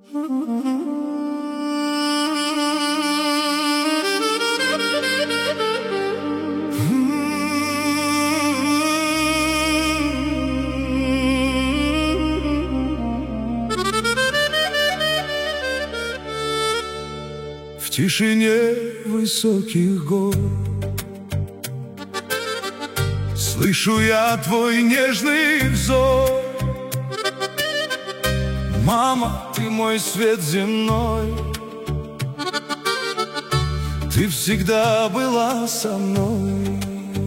В тишине высоких гор слышу я твой нежный взор. Мама, ты мой свет земной, ты всегда была со мной.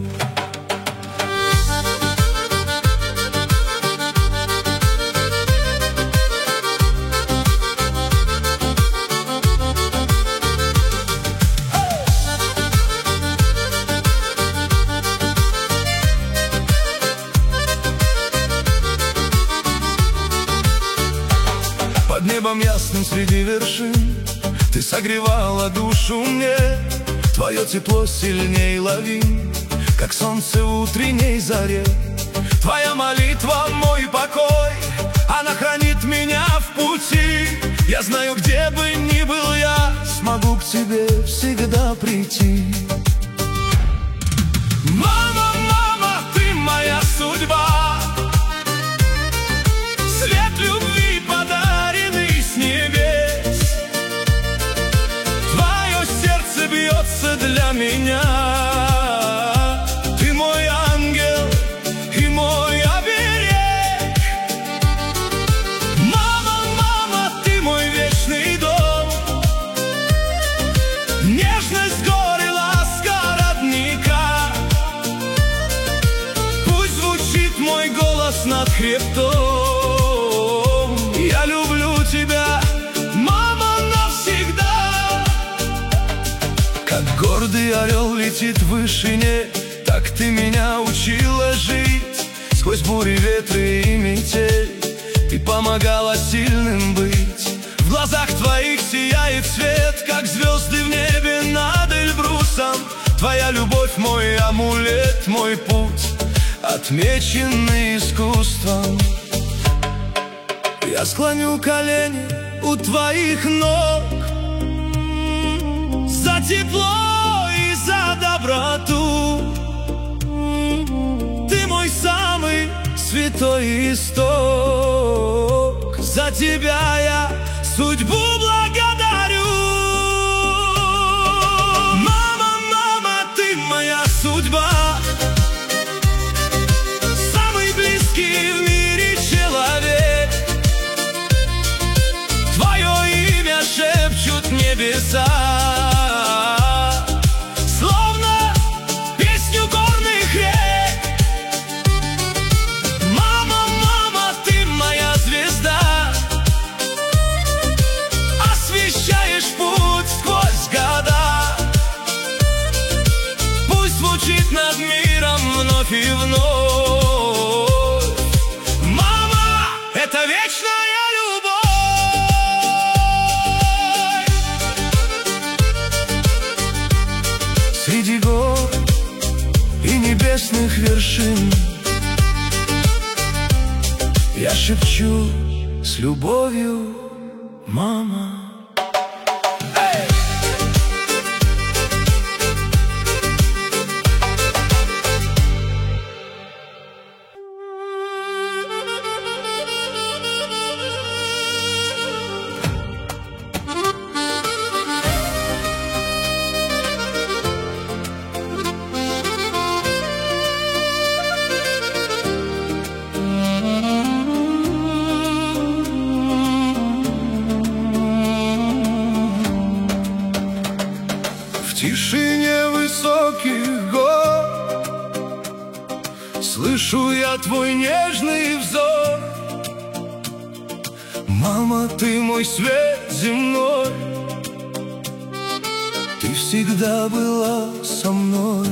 Под небом ясным среди вершин ты согревала душу мне. Твое тепло сильней лавин, как солнце в утренней заре. Твоя молитва — мой покой, она хранит меня в пути. Я знаю, где бы ни был я, смогу к тебе всегда прийти. Мама, мама, ты моя судьба, свет любви подаренный с небес. Твое сердце бьется для меня, ты мой ангел и мой оберег. Мама, мама, ты мой вечный дом, нежность гор и ласка родника. Пусть звучит мой голос над хребтом, я люблю тебя, мама, навсегда. Как гордый орел летит в вышине, так ты меня учила жить. Сквозь бури, ветры и метель ты помогала сильным быть. В глазах твоих сияет свет, как звезды в небе над Эльбрусом. Твоя любовь — мой амулет, мой путь, отмеченный искусством. Я склоню колени у твоих ног за тепло и за доброту. Ты мой самый святой исток, за тебя я судьбу благодарю. Мама, мама, ты моя судьба, самый близкий в мире человек. Твое имя шепчут небеса, словно песню горных рек. Мама, мама, ты моя звезда, освещаешь путь сквозь года. Пусть звучит над миром вновь и вновь. Мама, это вечная любовь. Среди гор и небесных вершин я шепчу с любовью, мама. В тишине высоких гор слышу я твой нежный взор. Мама, ты мой свет земной, ты всегда была со мной.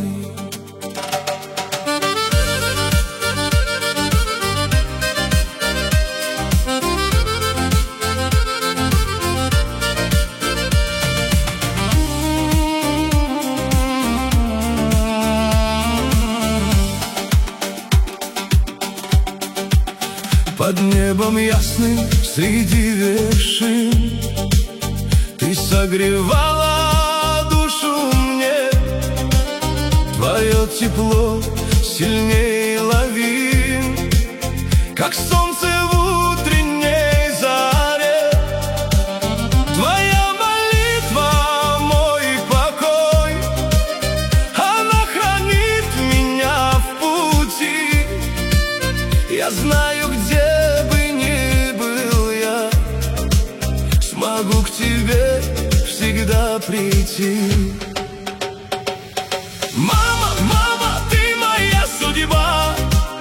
Под небом ясным среди вершин. Ты согревала душу мне, твое тепло сильнее лавин, как солнце в утренней заре. Твоя молитва — мой покой, она хранит меня в пути. Я знаю, где бы ни был я, смогу к тебе всегда прийти. Мама, мама, ты моя судьба,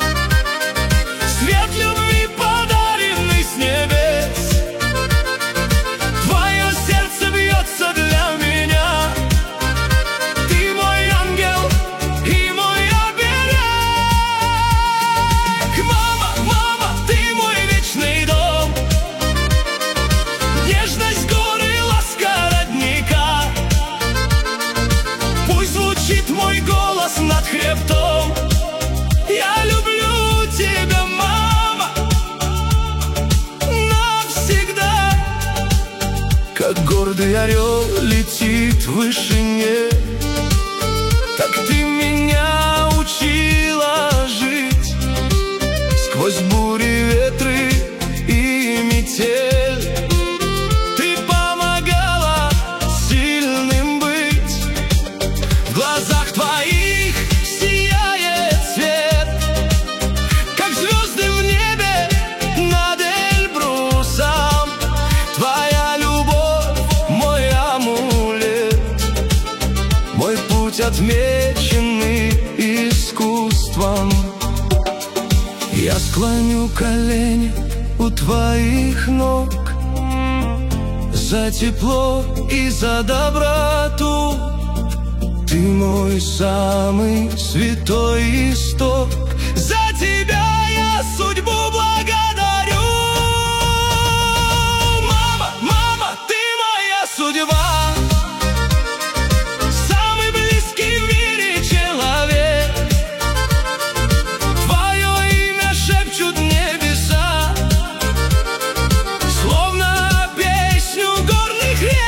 свет любви, подаренный с небес. Твое сердце бьется для меня, ты мой ангел и мой оберег. Мама, мама, ты мой вечный дом, нежность гор и ласка родника. Пусть звучит мой голос над хребтом: я люблю тебя, мама, навсегда. Как гордый орел летит в вышине, так ты меня учила жить. Сквозь бури, ветры и метель ты помогала сильным быть. В глазах твоих сияет свет, как звезды в небе над Эльбрусом. Твоя любовь — мой амулет, мой путь, отмеченный искусством. Я склоню колени у твоих ног за тепло и за доброту. Ты мой самый святой исток, за тебя я судьбу благодарю. Мама, мама, ты моя судьба, самый близкий в мире человек. Твое имя шепчут небеса, словно песню горных рек.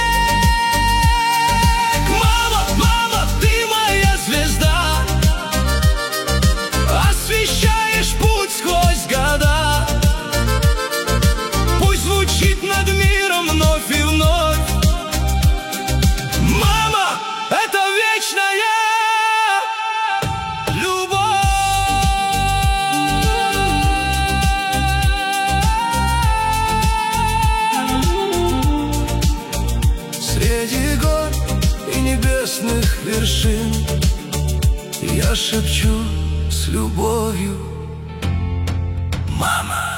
Мама, мама, ты моя звезда, освещаешь путь сквозь года. Пусть звучит над миром вновь и вновь: мама, это вечная любовь. Среди гор и небесных вершин я шепчу с любовью: мама.